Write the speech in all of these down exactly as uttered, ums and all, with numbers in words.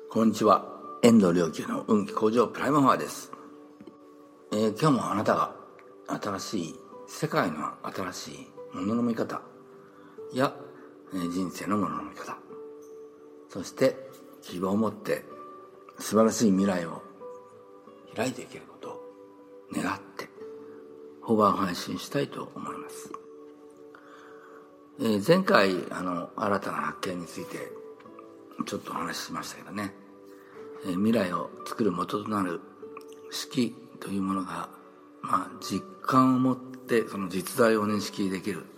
こんにちは。遠藤良久の運気向上プライムファーです、えー、今日もあなたが新しい世界の新しいものの見方や、えー、人生のものの見方、そして希望を持って素晴らしい未来を開いていけることを願ってフォーバー配信したいと思います。えー、前回あの新たな発見についてちょっとお話ししましたけどね、えー、未来を作る元となる識というものが、まあ、実感を持ってその実在を認識できる、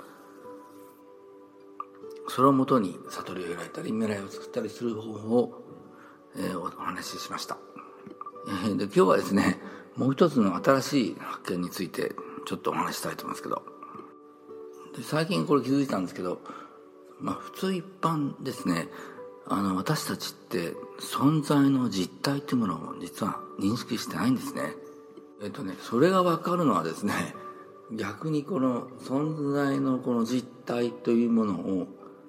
それをもとに悟りを開いたり未来を作ったりする方法を、えー、お話ししました。えー、で今日はですね、もう一つの新しい発見についてちょっとお話ししたいと思うんですけど、で最近これ気づいたんですけど、まあ、普通一般ですね、あの私たちって存在の実態というものを実は認識してないんですね。えっとねそれが分かるのはですね、逆にこの存在のこの実態というものを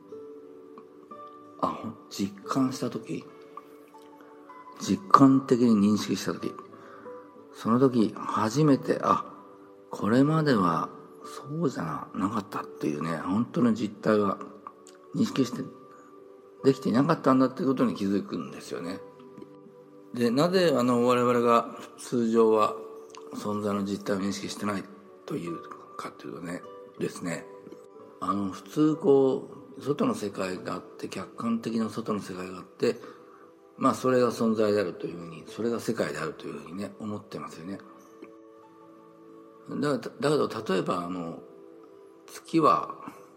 あ実感した時、実感的に認識した時、その時初めてあこれまではそうじゃなかったっていうね、本当の実態は認識してできていなかったんだっていうことに気づくんですよね。でなぜあの我々が通常は存在の実態を認識してないというかというとねですね、あの普通こう外の世界があって客観的な外の世界があって、まあそれが存在であるというふうに、それが世界であるというふうにね思ってますよね。だだけど例えばあの月は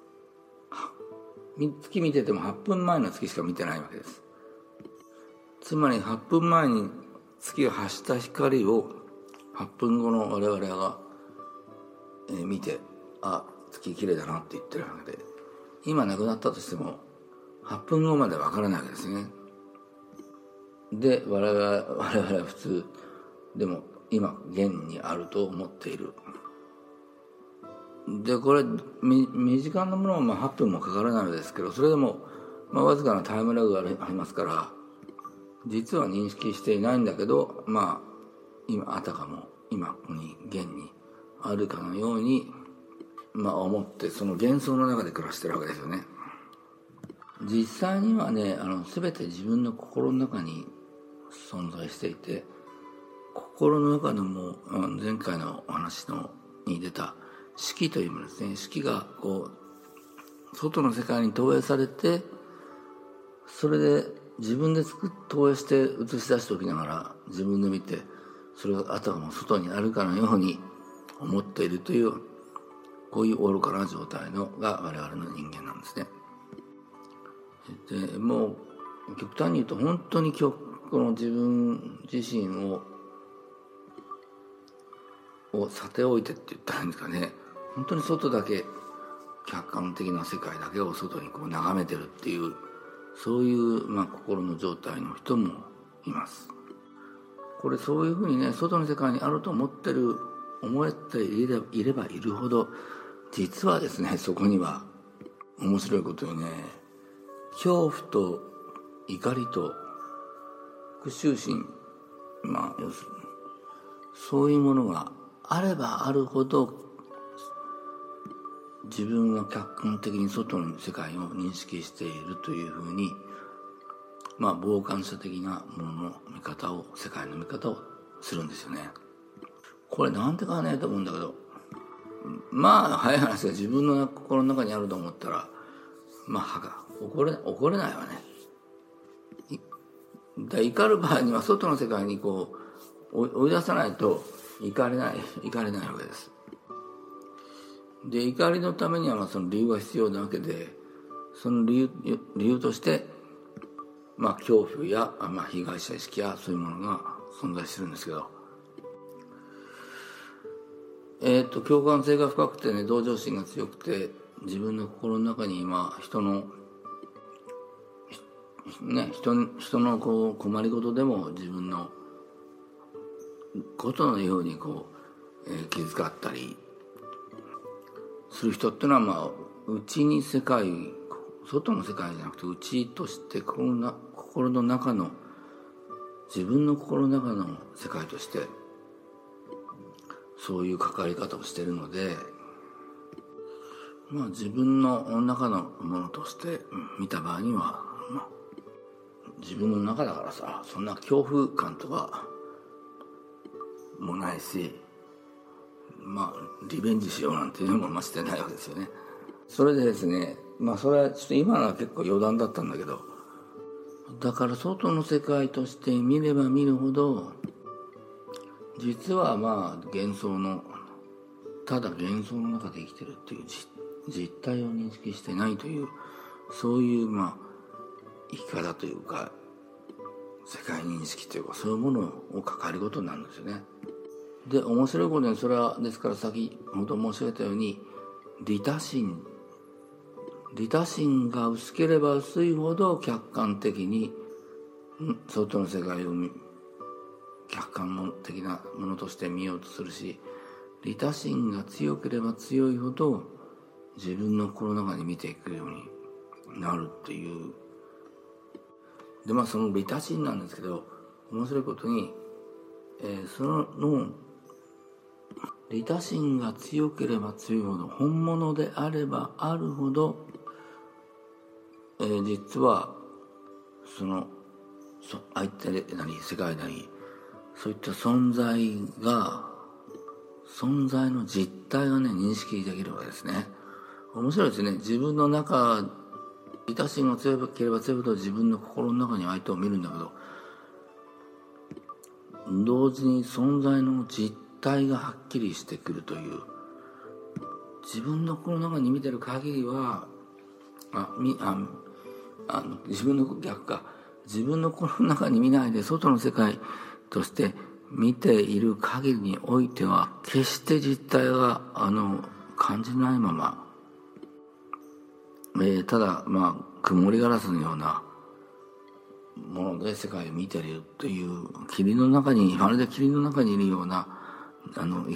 月見ててもはっぷんまえの月しか見てないわけです。つまりはっぷんまえに月が発した光をはっぷんごの我々が、えー、見て、あ月綺麗だなって言ってるわけで、今なくなったとしてもはっぷんごまでわからないわけですね。で我々我々は普通でも今現にあると思っている。でこれ身近なものはまあはっぷんもかからないのですけど、それでもまあわずかなタイムラグがありますから、実は認識していないんだけど、まあ今あたかも今ここに現にあるかのように、まあ思ってその幻想の中で暮らしてるわけですよね。実際にはね、あの全て自分の心の中に存在していて、心の中のもう前回のお話のに出た識というものですね。識がこう外の世界に投影されて、それで自分で作っ投影して映し出しておきながら自分で見て、それがあたかも外にあるかのように思っているという、こういう愚かな状態のが我々の人間なんですね。でもう極端に言うと本当にこの自分自身ををさておいてって言ったらいいんですかね、本当に外だけ、客観的な世界だけを外にこう眺めてるっていう、そういう、まあ、心の状態の人もいます。これそういうふうにね、外の世界にあると思ってる思えていればいればいるほど、実はですね、そこには面白いことにね、恐怖と怒りと復讐心、まあ要するにそういうものがあればあるほど、自分が客観的に外の世界を認識しているというふうに、まあ傍観者的なものの見方を、世界の見方をするんですよね。これなんてかねと思うんだけど、まあ早い話が自分の心の中にあると思ったら、まあ怒れ怒れないわね。だ怒る場合には外の世界にこう追い出さないと怒れない怒れないわけです。で怒りのためにはまあその理由が必要なわけで、その理由理由としてまあ恐怖や、まあ、被害者意識やそういうものが存在してるんですけど、えっと共感性が深くてね、同情心が強くて、自分の心の中に今人のね人人のこう困りごとでも自分のことのようにこう、えー、気遣ったりする人っていうのは、まあ内に世界、外の世界じゃなくて内として心の中の自分の心の中の世界としてそういう関わり方をしているので、まあ自分の中のものとして見た場合には、まあ、自分の中だからさ、そんな恐怖感とかもないし、まあリベンジしようなんていうのもましてないわけですよね。それでですね、まあそれはちょっと今のは結構余談だったんだけど、だから外の世界として見れば見るほど、実はまあ幻想のただ幻想の中で生きてるっていう実態を認識してないという、そういうまあ生き方というか世界認識というか、そういうものを関わることになるんですよね。で面白いことに、それはですから先ほど申し上げたように、利他心利他心が薄ければ薄いほど客観的に外の世界を客観的なものとして見ようとするし、利他心が強ければ強いほど自分の心の中に見ていくようになるっていう。でまあその利他心なんですけど、面白いことに、えー、その利他心が強ければ強いほど、本物であればあるほど、えー、実はそのそ相手なり世界なり、そういった存在が存在の実態がね認識できるわけですね。面白いですね。自分の中、利他心が強ければ強いほど自分の心の中に相手を見るんだけど、同時に存在の実態がはっきりしてくるという。自分の心の中に見てる限りはあみああの自分の逆か自分の心の中に見ないで外の世界として見ている限りにおいては、決して実態があの感じないまま、えー、ただまあ曇りガラスのようなもので世界を見ているという、霧の中にまるで霧の中にいるようなあの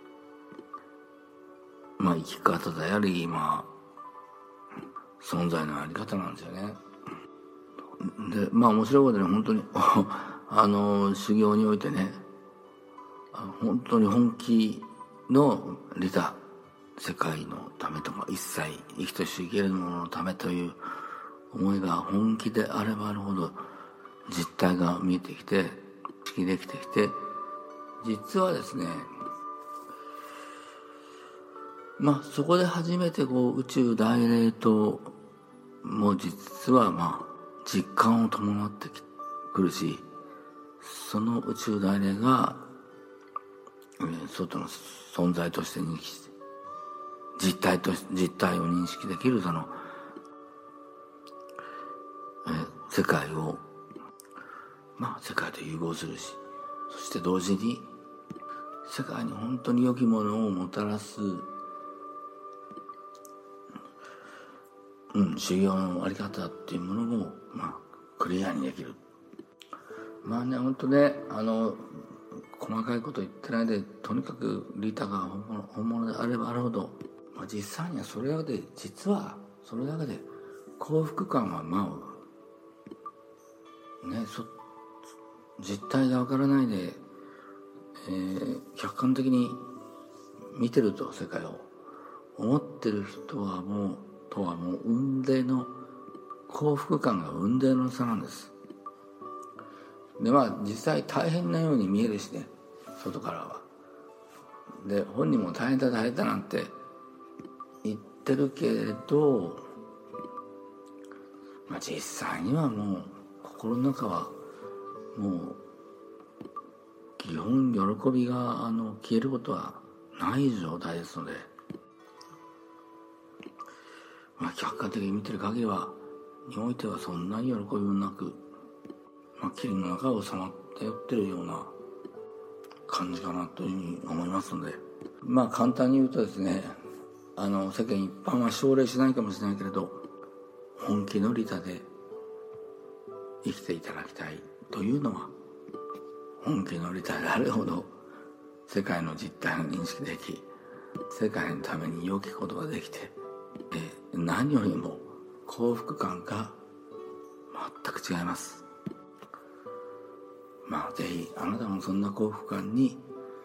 まあ生き方であり、まあ存在のあり方なんですよね。でまあ面白いことに、本当にあの修行においてね、本当に本気の利他、世界のためとか一切生きとし生けるもののためという思いが本気であればあるほど実態が見えてきて、意識できてきて、実はですね、まあそこで初めてこう宇宙大霊とも実はまあ実感を伴ってくるし、その宇宙大霊が、えー、外の存在として認識して実体と実体を認識できるその、えー、世界をまあ世界と融合するし、そして同時に世界に本当に良きものをもたらす、うん、修行のあり方っていうものもまあクリアにできる。まあね、本当ね、あの細かいこと言ってないで、とにかく利他が本物、本物であればあるほど、まあ、実際にはそれだけで、実はそれだけで幸福感はまあね、そ実態がわからないで、えー、客観的に見てると世界を思ってる人はもうとはもう雲泥の幸福感が雲泥の差なんです。でまあ実際大変なように見えるしね、外からは。で本人も大変だ大変だなんて言ってるけれど、まあ実際にはもう心の中はもう基本喜びがあの消えることはない状態ですので、まあ客観的に見てる限りはにおいてはそんなに喜びもなく、まあ、霧の中を収まって寄ってるような感じかなというふうに思いますので、まあ簡単に言うとですね、あの世間一般は奨励しないかもしれないけれど、本気の利他で生きていただきたいというのは、本気の利他であるほど世界の実態を認識でき、世界のために良きことができて、え何よりも幸福感が全く違います。 まあぜひあなたもそんな幸福感に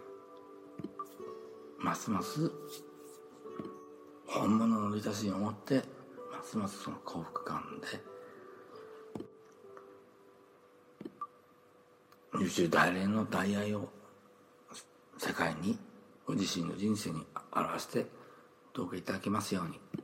ますます本物の利他心を持ってますますその幸福感で宇宙大連の大愛を世界にご自身の人生に表してどうかいただけますように。